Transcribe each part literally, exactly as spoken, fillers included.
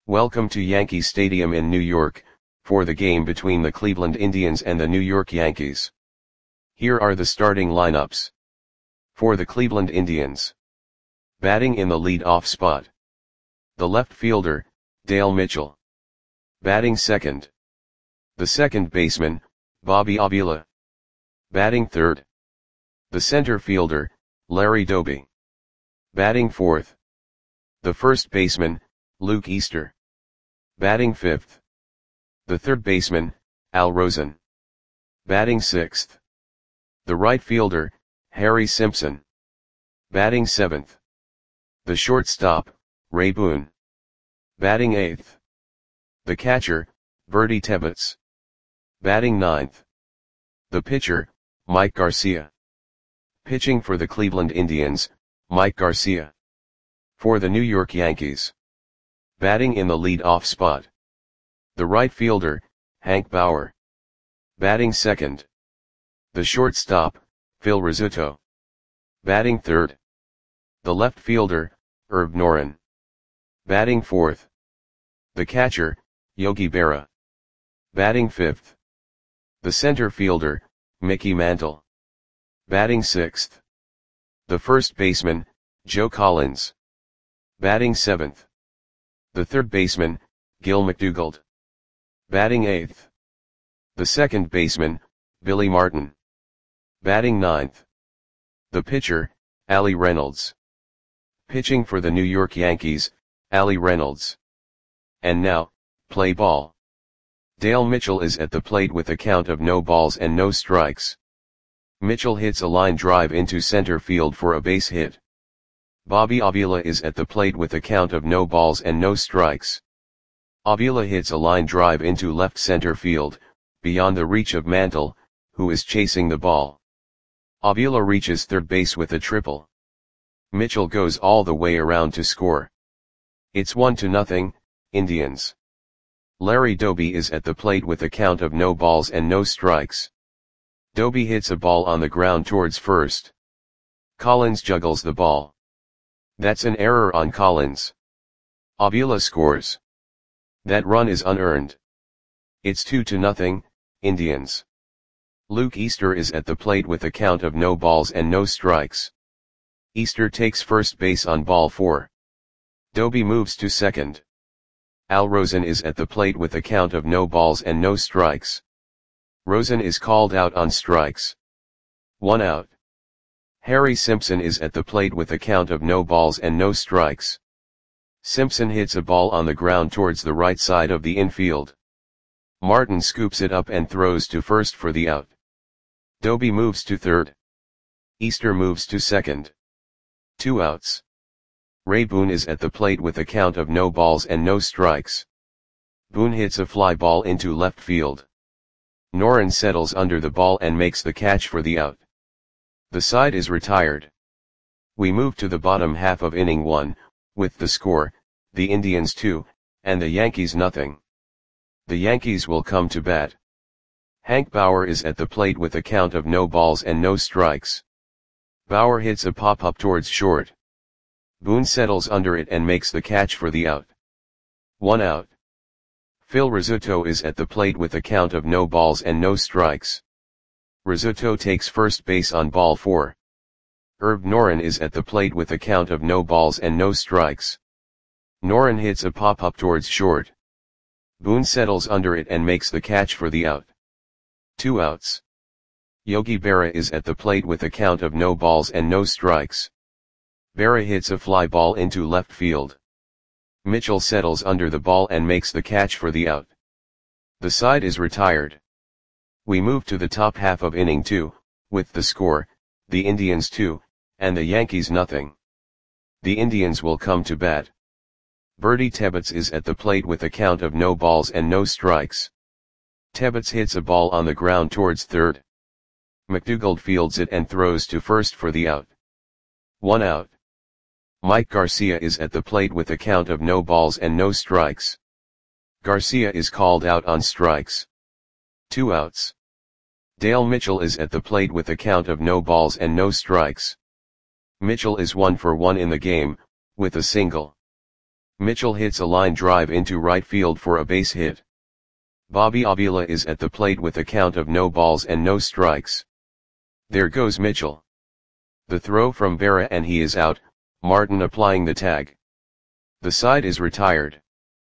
Welcome to Yankee Stadium in New York, for the game between the Cleveland Indians and the New York Yankees. Here are the starting lineups. For the Cleveland Indians. Batting in the lead-off spot. The left fielder, Dale Mitchell. Batting second. The second baseman, Bobby Avila. Batting third. The center fielder, Larry Doby. Batting fourth. The first baseman, Luke Easter. Batting fifth. The third baseman, Al Rosen. Batting sixth. The right fielder, Harry Simpson. Batting seventh. The shortstop, Ray Boone. Batting eighth. The catcher, Bertie Tebbetts. Batting ninth. The pitcher, Mike Garcia. Pitching for the Cleveland Indians, Mike Garcia. For the New York Yankees. Batting in the lead-off spot. The right fielder, Hank Bauer. Batting second. The shortstop, Phil Rizzuto. Batting third. The left fielder, Herb Noren. Batting fourth. The catcher, Yogi Berra. Batting fifth. The center fielder, Mickey Mantle. Batting sixth. The first baseman, Joe Collins. Batting seventh. The third baseman, Gil McDougald. Batting eighth. The second baseman, Billy Martin. Batting ninth. The pitcher, Allie Reynolds. Pitching for the New York Yankees, Allie Reynolds. And now, play ball. Dale Mitchell is at the plate with a count of no balls and no strikes. Mitchell hits a line drive into center field for a base hit. Bobby Avila is at the plate with a count of no balls and no strikes. Avila hits a line drive into left center field, beyond the reach of Mantle, who is chasing the ball. Avila reaches third base with a triple. Mitchell goes all the way around to score. It's one to nothing, Indians. Larry Doby is at the plate with a count of no balls and no strikes. Doby hits a ball on the ground towards first. Collins juggles the ball. That's an error on Collins. Avila scores. That run is unearned. It's two to nothing, Indians. Luke Easter is at the plate with a count of no balls and no strikes. Easter takes first base on ball four. Doby moves to second. Al Rosen is at the plate with a count of no balls and no strikes. Rosen is called out on strikes. One out. Harry Simpson is at the plate with a count of no balls and no strikes. Simpson hits a ball on the ground towards the right side of the infield. Martin scoops it up and throws to first for the out. Doby moves to third. Easter moves to second. Two outs. Ray Boone is at the plate with a count of no balls and no strikes. Boone hits a fly ball into left field. Noren settles under the ball and makes the catch for the out. The side is retired. We move to the bottom half of inning one, with the score, the Indians two, and the Yankees nothing. The Yankees will come to bat. Hank Bauer is at the plate with a count of no balls and no strikes. Bauer hits a pop-up towards short. Boone settles under it and makes the catch for the out. One out. Phil Rizzuto is at the plate with a count of no balls and no strikes. Rizzuto takes first base on ball four. Herb Noren is at the plate with a count of no balls and no strikes. Noren hits a pop-up towards short. Boone settles under it and makes the catch for the out. Two outs. Yogi Berra is at the plate with a count of no balls and no strikes. Berra hits a fly ball into left field. Mitchell settles under the ball and makes the catch for the out. The side is retired. We move to the top half of inning two, with the score, the Indians two, and the Yankees nothing. The Indians will come to bat. Bertie Tebbetts is at the plate with a count of no balls and no strikes. Tebbetts hits a ball on the ground towards third. McDougald fields it and throws to first for the out. One out. Mike Garcia is at the plate with a count of no balls and no strikes. Garcia is called out on strikes. Two outs. Dale Mitchell is at the plate with a count of no balls and no strikes. Mitchell is one for one in the game, with a single. Mitchell hits a line drive into right field for a base hit. Bobby Avila is at the plate with a count of no balls and no strikes. There goes Mitchell. The throw from Berra and he is out, Martin applying the tag. The side is retired.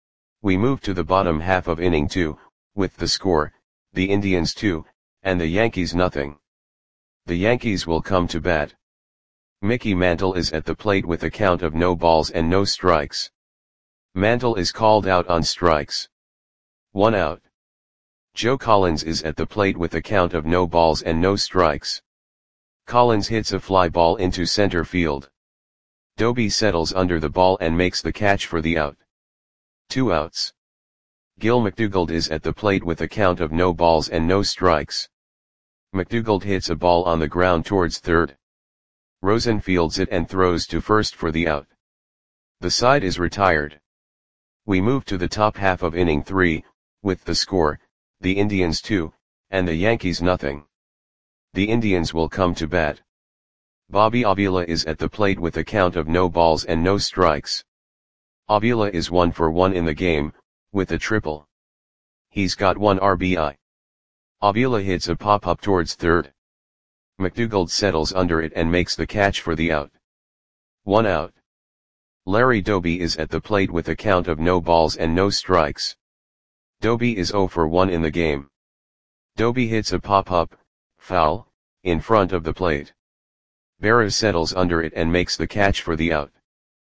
We move to the bottom half of inning two, with the score, the Indians two, and the Yankees nothing. The Yankees will come to bat. Mickey Mantle is at the plate with a count of no balls and no strikes. Mantle is called out on strikes. One out. Joe Collins is at the plate with a count of no balls and no strikes. Collins hits a fly ball into center field. Doby settles under the ball and makes the catch for the out. Two outs. Gil McDougald is at the plate with a count of no balls and no strikes. McDougald hits a ball on the ground towards third. Rosen fields it and throws to first for the out. The side is retired. We move to the top half of inning three, with the score, the Indians two, and the Yankees nothing. The Indians will come to bat. Bobby Avila is at the plate with a count of no balls and no strikes. Avila is one for one in the game, with a triple. He's got one R B I. Avila hits a pop-up towards third. McDougald settles under it and makes the catch for the out. One out. Larry Doby is at the plate with a count of no balls and no strikes. Doby is zero for one in the game. Doby hits a pop-up, foul, in front of the plate. Berra settles under it and makes the catch for the out.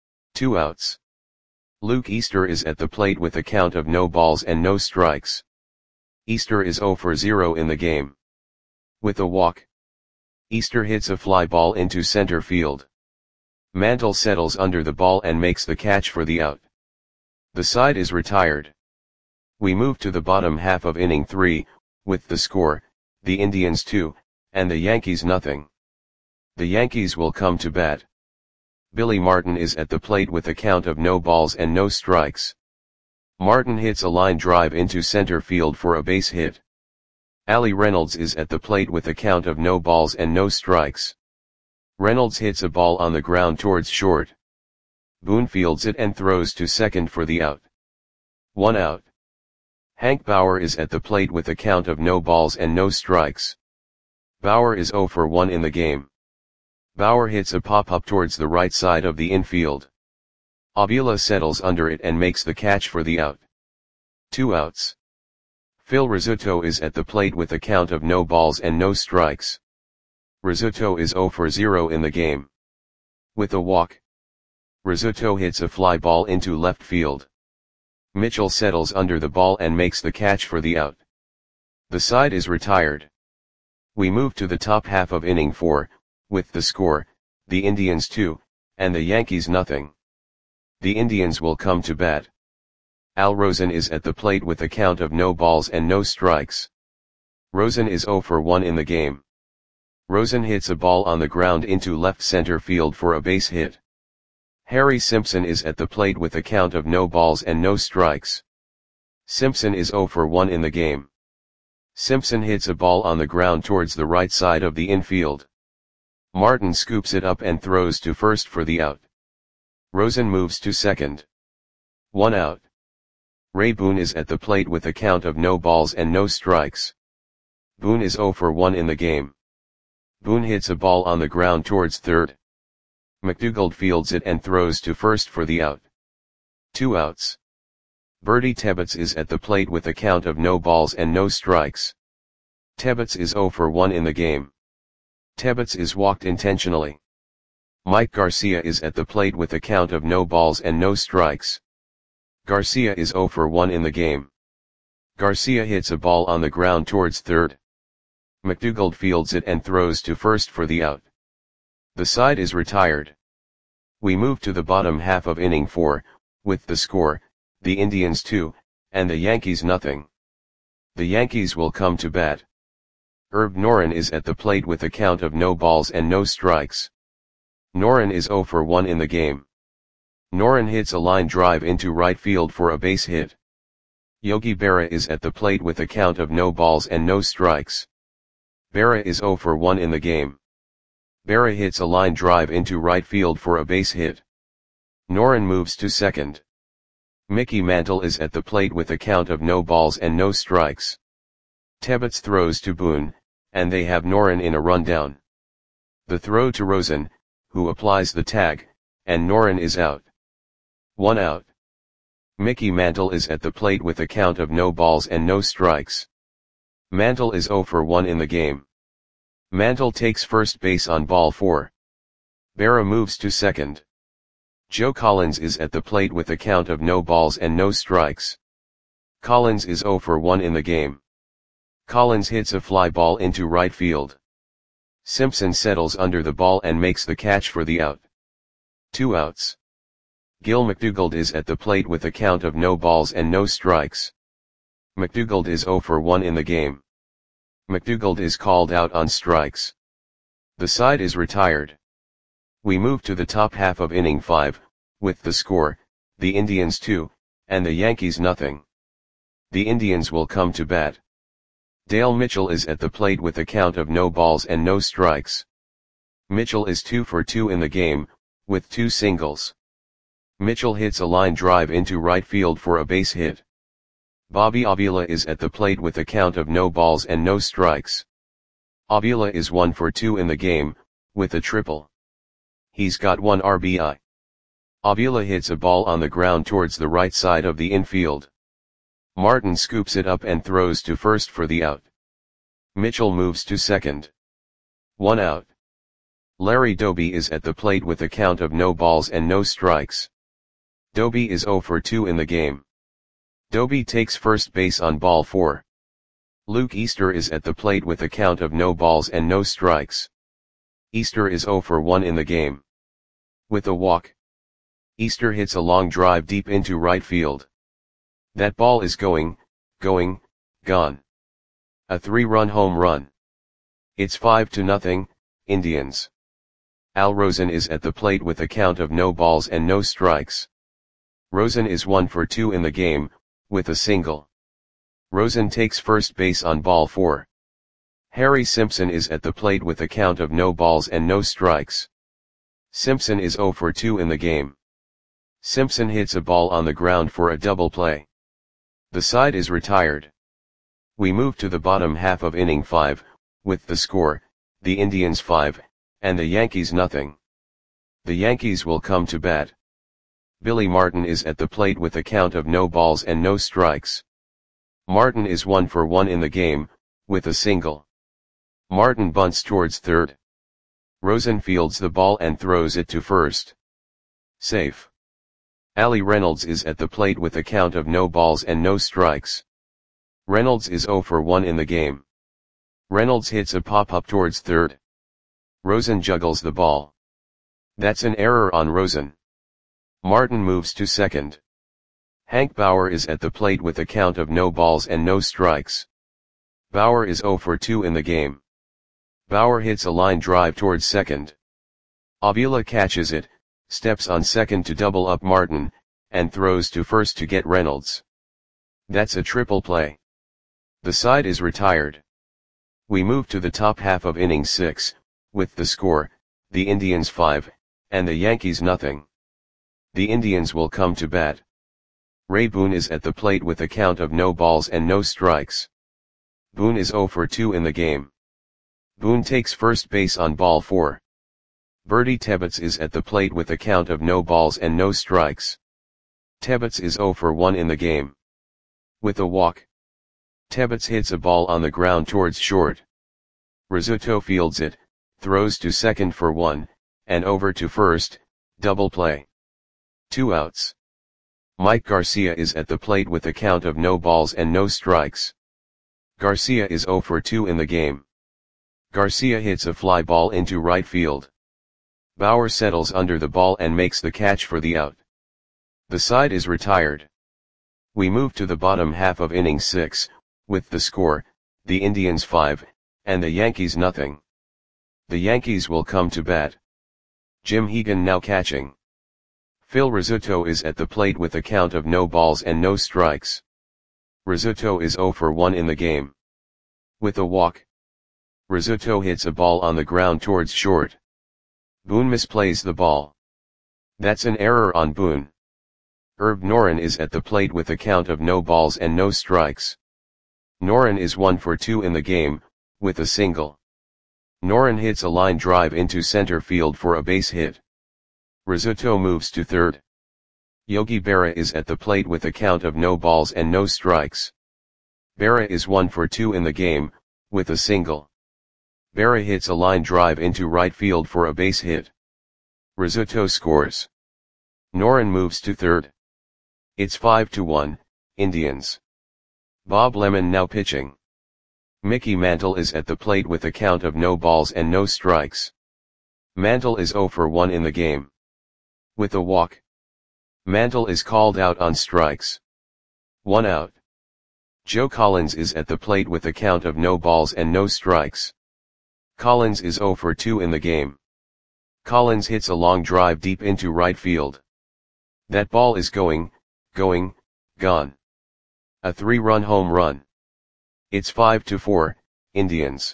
Two outs. Luke Easter is at the plate with a count of no balls and no strikes. Easter is zero for zero in the game. With a walk, Easter hits a fly ball into center field. Mantle settles under the ball and makes the catch for the out. The side is retired. We move to the bottom half of inning three, with the score, the Indians two, and the Yankees nothing. The Yankees will come to bat. Billy Martin is at the plate with a count of no balls and no strikes. Martin hits a line drive into center field for a base hit. Ali Reynolds is at the plate with a count of no balls and no strikes. Reynolds hits a ball on the ground towards short. Boone fields it and throws to second for the out. One out. Hank Bauer is at the plate with a count of no balls and no strikes. Bauer is zero for one in the game. Bauer hits a pop-up towards the right side of the infield. Avila settles under it and makes the catch for the out. Two outs. Phil Rizzuto is at the plate with a count of no balls and no strikes. Rizzuto is zero for zero in the game. With a walk, Rizzuto hits a fly ball into left field. Mitchell settles under the ball and makes the catch for the out. The side is retired. We move to the top half of inning four, with the score, the Indians two, and the Yankees nothing. The Indians will come to bat. Al Rosen is at the plate with a count of no balls and no strikes. Rosen is zero for one in the game. Rosen hits a ball on the ground into left center field for a base hit. Harry Simpson is at the plate with a count of no balls and no strikes. Simpson is zero for one in the game. Simpson hits a ball on the ground towards the right side of the infield. Martin scoops it up and throws to first for the out. Rosen moves to second. One out. Ray Boone is at the plate with a count of no balls and no strikes. Boone is zero for one in the game. Boone hits a ball on the ground towards third. McDougald fields it and throws to first for the out. Two outs. Bertie Tebbets is at the plate with a count of no balls and no strikes. Tebbets is zero for one in the game. Tebbets is walked intentionally. Mike Garcia is at the plate with a count of no balls and no strikes. Garcia is zero for one in the game. Garcia hits a ball on the ground towards third. McDougald fields it and throws to first for the out. The side is retired. We move to the bottom half of inning four, with the score, the Indians two, and the Yankees nothing. The Yankees will come to bat. Herb Noren is at the plate with a count of no balls and no strikes. Noren is zero for one in the game. Noren hits a line drive into right field for a base hit. Yogi Berra is at the plate with a count of no balls and no strikes. Berra is zero for one in the game. Berra hits a line drive into right field for a base hit. Noren moves to second. Mickey Mantle is at the plate with a count of no balls and no strikes. Tebbets throws to Boone, and they have Noren in a rundown. The throw to Rosen, who applies the tag, and Noren is out. One out. Mickey Mantle is at the plate with a count of no balls and no strikes. Mantle is zero for one in the game. Mantle takes first base on ball four. Berra moves to second. Joe Collins is at the plate with a count of no balls and no strikes. Collins is zero for one in the game. Collins hits a fly ball into right field. Simpson settles under the ball and makes the catch for the out. Two outs. Gil McDougald is at the plate with a count of no balls and no strikes. McDougald is zero for one in the game. McDougald is called out on strikes. The side is retired. We move to the top half of inning five, with the score, the Indians two, and the Yankees nothing. The Indians will come to bat. Dale Mitchell is at the plate with a count of no balls and no strikes. Mitchell is two for two in the game, with two singles. Mitchell hits a line drive into right field for a base hit. Bobby Avila is at the plate with a count of no balls and no strikes. Avila is one for two in the game, with a triple. He's got one R B I. Avila hits a ball on the ground towards the right side of the infield. Martin scoops it up and throws to first for the out. Mitchell moves to second. One out. Larry Doby is at the plate with a count of no balls and no strikes. Doby is zero for two in the game. Doby takes first base on ball four. Luke Easter is at the plate with a count of no balls and no strikes. Easter is zero for one in the game. With a walk. Easter hits a long drive deep into right field. That ball is going, going, gone. A three-run home run. It's five to nothing, Indians. Al Rosen is at the plate with a count of no balls and no strikes. Rosen is one for two in the game, with a single. Rosen takes first base on ball four. Harry Simpson is at the plate with a count of no balls and no strikes. Simpson is zero for two in the game. Simpson hits a ball on the ground for a double play. The side is retired. We move to the bottom half of inning five, with the score, the Indians five, and the Yankees nothing. The Yankees will come to bat. Billy Martin is at the plate with a count of no balls and no strikes. Martin is one for one in the game, with a single. Martin bunts towards third. Rosen fields the ball and throws it to first. Safe. Ali Reynolds is at the plate with a count of no balls and no strikes. Reynolds is zero for one in the game. Reynolds hits a pop-up towards third. Rosen juggles the ball. That's an error on Rosen. Martin moves to second. Hank Bauer is at the plate with a count of no balls and no strikes. Bauer is zero for two in the game. Bauer hits a line drive towards second. Avila catches it, steps on second to double up Martin, and throws to first to get Reynolds. That's a triple play. The side is retired. We move to the top half of inning six, with the score, the Indians five, and the Yankees nothing. The Indians will come to bat. Ray Boone is at the plate with a count of no balls and no strikes. Boone is zero for two in the game. Boone takes first base on ball four. Bertie Tebbets is at the plate with a count of no balls and no strikes. Tebbets is zero for one in the game. With a walk. Tebbets hits a ball on the ground towards short. Rizzuto fields it, throws to second for one, and over to first, double play. Two outs. Mike Garcia is at the plate with a count of no balls and no strikes. Garcia is zero for two in the game. Garcia hits a fly ball into right field. Bauer settles under the ball and makes the catch for the out. The side is retired. We move to the bottom half of inning six, with the score, the Indians five, and the Yankees nothing. The Yankees will come to bat. Jim Hegan now catching. Phil Rizzuto is at the plate with a count of no balls and no strikes. Rizzuto is zero for one in the game. With a walk. Rizzuto hits a ball on the ground towards short. Boone misplays the ball. That's an error on Boone. Herb Noren is at the plate with a count of no balls and no strikes. Noren is one for two in the game, with a single. Noren hits a line drive into center field for a base hit. Rizzuto moves to third. Yogi Berra is at the plate with a count of no balls and no strikes. Berra is one for two in the game, with a single. Berra hits a line drive into right field for a base hit. Rizzuto scores. Noren moves to third. It's five to one, Indians. Bob Lemon now pitching. Mickey Mantle is at the plate with a count of no balls and no strikes. Mantle is zero for one in the game. With a walk. Mantle is called out on strikes. One out. Joe Collins is at the plate with a count of no balls and no strikes. Collins is zero for two in the game. Collins hits a long drive deep into right field. That ball is going, going, gone. A three-run home run. It's five to four, Indians.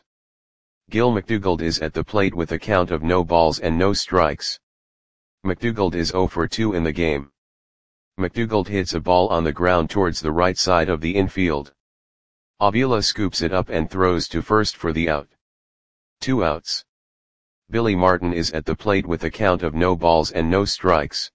Gil McDougald is at the plate with a count of no balls and no strikes. McDougald is zero for two in the game. McDougald hits a ball on the ground towards the right side of the infield. Avila scoops it up and throws to first for the out. Two outs. Billy Martin is at the plate with a count of no balls and no strikes.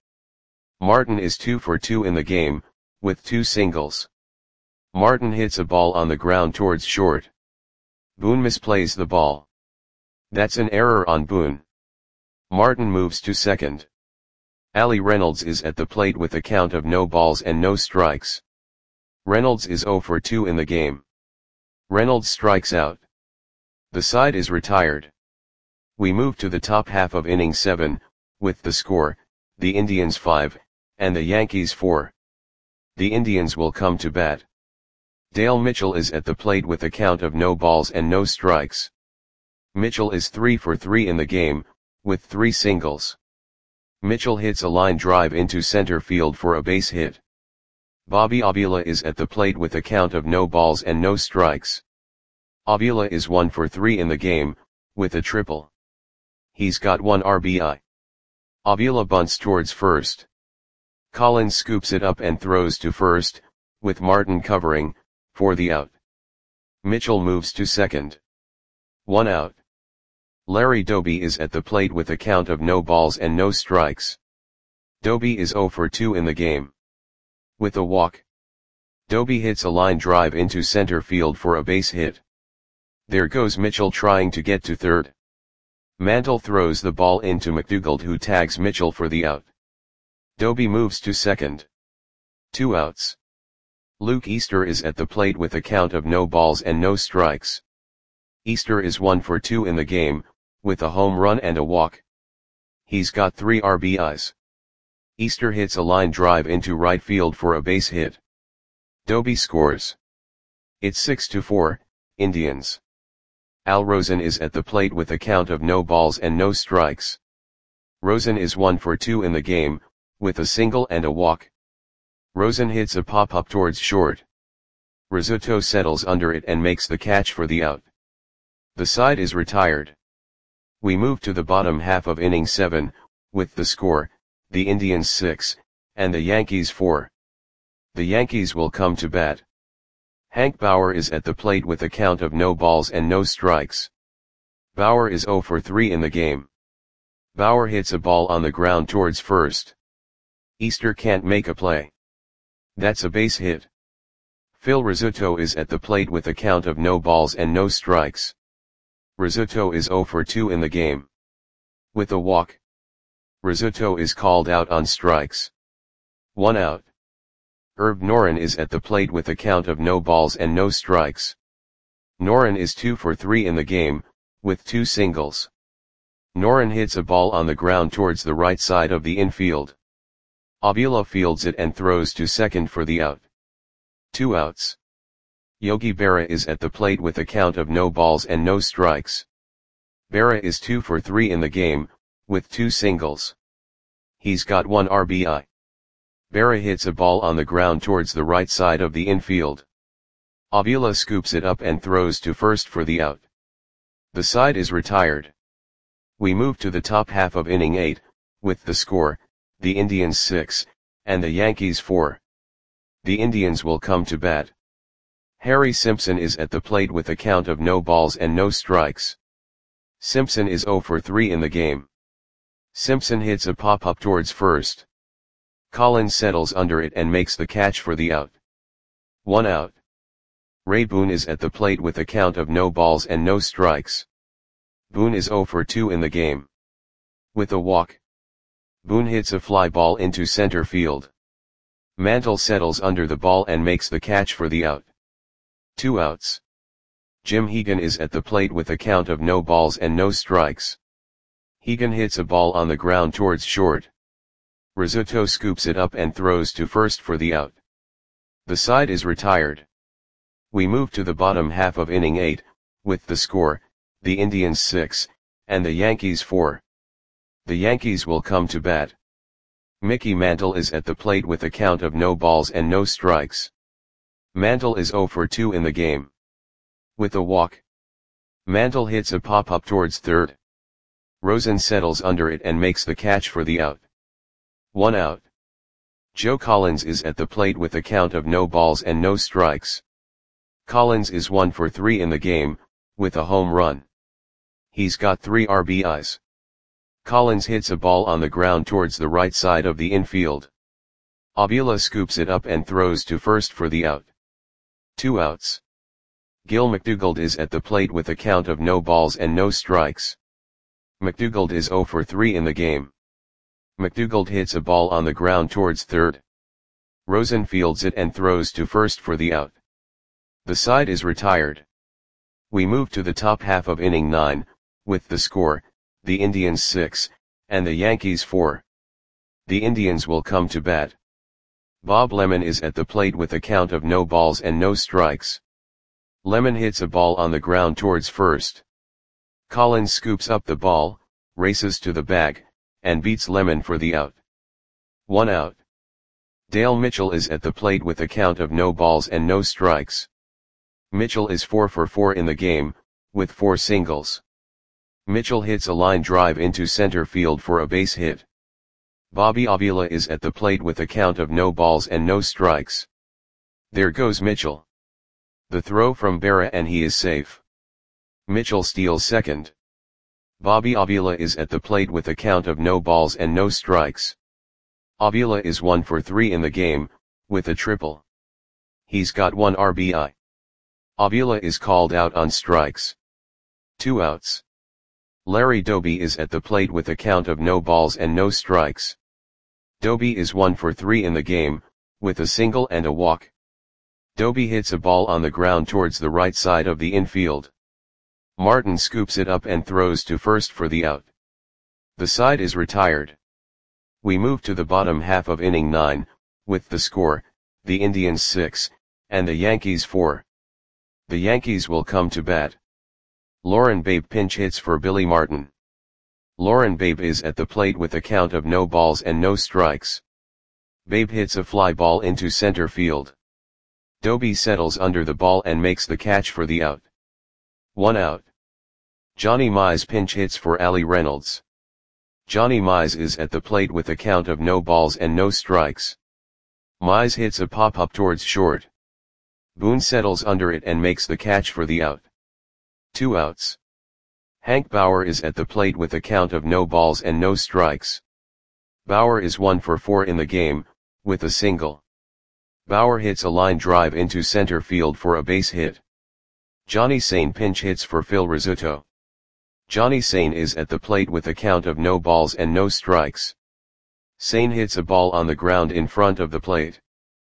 Martin is two for two in the game, with two singles. Martin hits a ball on the ground towards short. Boone misplays the ball. That's an error on Boone. Martin moves to second. Ali Reynolds is at the plate with a count of no balls and no strikes. Reynolds is zero for two in the game. Reynolds strikes out. The side is retired. We move to the top half of inning seven, with the score, the Indians five, and the Yankees four. The Indians will come to bat. Dale Mitchell is at the plate with a count of no balls and no strikes. Mitchell is three for three in the game, with three singles. Mitchell hits a line drive into center field for a base hit. Bobby Avila is at the plate with a count of no balls and no strikes. Avila is one for three in the game, with a triple. He's got one R B I. Avila bunts towards first. Collins scoops it up and throws to first, with Martin covering, for the out. Mitchell moves to second. One out. Larry Doby is at the plate with a count of no balls and no strikes. Doby is zero for two in the game. With a walk. Doby hits a line drive into center field for a base hit. There goes Mitchell trying to get to third. Mantle throws the ball into McDougald, who tags Mitchell for the out. Doby moves to second. Two outs. Luke Easter is at the plate with a count of no balls and no strikes. Easter is one for two in the game, with a home run and a walk. He's got three R B Is. Easter hits a line drive into right field for a base hit. Doby scores. It's six to four, Indians. Al Rosen is at the plate with a count of no balls and no strikes. Rosen is one for two in the game, with a single and a walk. Rosen hits a pop-up towards short. Rizzuto settles under it and makes the catch for the out. The side is retired. We move to the bottom half of inning seven, with the score, the Indians six, and the Yankees four. The Yankees will come to bat. Hank Bauer is at the plate with a count of no balls and no strikes. Bauer is zero for three in the game. Bauer hits a ball on the ground towards first. Easter can't make a play. That's a base hit. Phil Rizzuto is at the plate with a count of no balls and no strikes. Rizzuto is zero for two in the game. With a walk. Rizzuto is called out on strikes. One out. Herb Noren is at the plate with a count of no balls and no strikes. Noren is two for three in the game, with two singles. Noren hits a ball on the ground towards the right side of the infield. Avila fields it and throws to second for the out. Two outs. Yogi Berra is at the plate with a count of no balls and no strikes. Berra is two for three in the game, with two singles. He's got one R B I. Berra hits a ball on the ground towards the right side of the infield. Avila scoops it up and throws to first for the out. The side is retired. We move to the top half of inning eight, with the score, the Indians six, and the Yankees four. The Indians will come to bat. Harry Simpson is at the plate with a count of no balls and no strikes. Simpson is zero for three in the game. Simpson hits a pop-up towards first. Collins settles under it and makes the catch for the out. One out. Ray Boone is at the plate with a count of no balls and no strikes. Boone is zero for two in the game. With a walk, Boone hits a fly ball into center field. Mantle settles under the ball and makes the catch for the out. Two outs. Jim Hegan is at the plate with a count of no balls and no strikes. Hegan hits a ball on the ground towards short. Rizzuto scoops it up and throws to first for the out. The side is retired. We move to the bottom half of inning eight, with the score, the Indians six, and the Yankees four. The Yankees will come to bat. Mickey Mantle is at the plate with a count of no balls and no strikes. Mantle is zero for two in the game. With a walk, Mantle hits a pop-up towards third. Rosen settles under it and makes the catch for the out. One out. Joe Collins is at the plate with a count of no balls and no strikes. Collins is one for three in the game, with a home run. He's got three R B Is. Collins hits a ball on the ground towards the right side of the infield. Avila scoops it up and throws to first for the out. Two outs. Gil McDougald is at the plate with a count of no balls and no strikes. McDougald is zero for three in the game. McDougald hits a ball on the ground towards third. Rosen fields it and throws to first for the out. The side is retired. We move to the top half of inning nine, with the score, the Indians six, and the Yankees four. The Indians will come to bat. Bob Lemon is at the plate with a count of no balls and no strikes. Lemon hits a ball on the ground towards first. Collins scoops up the ball, races to the bag, and beats Lemon for the out. One out. Dale Mitchell is at the plate with a count of no balls and no strikes. Mitchell is four for four in the game, with four singles. Mitchell hits a line drive into center field for a base hit. Bobby Avila is at the plate with a count of no balls and no strikes. There goes Mitchell. The throw from Berra and he is safe. Mitchell steals second. Bobby Avila is at the plate with a count of no balls and no strikes. Avila is one for three in the game, with a triple. He's got one R B I. Avila is called out on strikes. Two outs. Larry Doby is at the plate with a count of no balls and no strikes. Doby is one for three in the game, with a single and a walk. Doby hits a ball on the ground towards the right side of the infield. Martin scoops it up and throws to first for the out. The side is retired. We move to the bottom half of inning nine, with the score, the Indians six, and the Yankees four. The Yankees will come to bat. Lauren Babe pinch hits for Billy Martin. Lauren Babe is at the plate with a count of no balls and no strikes. Babe hits a fly ball into center field. Doby settles under the ball and makes the catch for the out. One out. Johnny Mize pinch hits for Ali Reynolds. Johnny Mize is at the plate with a count of no balls and no strikes. Mize hits a pop-up towards short. Boone settles under it and makes the catch for the out. Two outs. Hank Bauer is at the plate with a count of no balls and no strikes. Bauer is one for four in the game, with a single. Bauer hits a line drive into center field for a base hit. Johnny Sane pinch hits for Phil Rizzuto. Johnny Sane is at the plate with a count of no balls and no strikes. Sane hits a ball on the ground in front of the plate.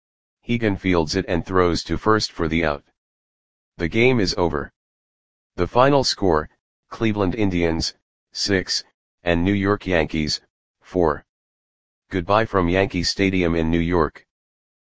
Hegan fields it and throws to first for the out. The game is over. The final score, Cleveland Indians, six, and New York Yankees, four. Goodbye from Yankee Stadium in New York.